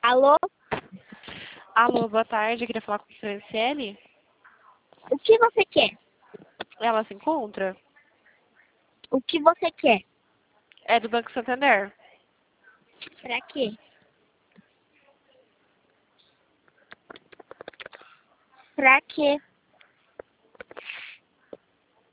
Alô? Alô, boa tarde. Eu queria falar com a Franciele. O que você quer? Ela se encontra? O que você quer? É do Banco Santander. Pra quê? Pra quê?